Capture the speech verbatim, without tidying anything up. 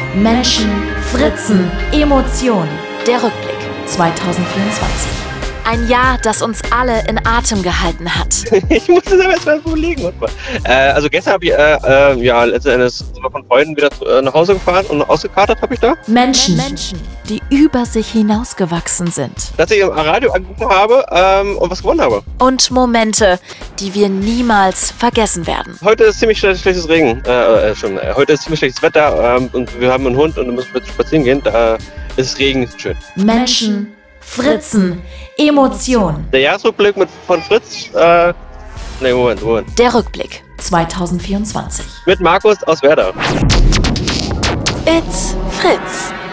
Menschen, Fritzen, Emotionen. Der Rückblick zwanzig vierundzwanzig. Ein Jahr, das uns alle in Atem gehalten hat. Ich muss es aber erstmal überlegen. Äh, also gestern habe ich äh, äh, ja, letzten Endes von Freunden wieder zu, äh, nach Hause gefahren und ausgekatert habe ich da. Menschen, Menschen, die über sich hinausgewachsen sind. Dass ich im Radio angerufen habe ähm, und was gewonnen habe. Und Momente, die wir niemals vergessen werden. Heute ist ziemlich schlechtes, schlechtes Regen. Äh, äh, schon, äh, heute ist ziemlich schlechtes Wetter ähm, und wir haben einen Hund und wir müssen spazieren gehen. Da ist Regen schön. Menschen, Fritzen, Emotionen. Der Jahresrückblick mit, von Fritz. Äh, ne, Moment, Moment. Der Rückblick zwanzig vierundzwanzig. Mit Markus aus Werder. It's Fritz.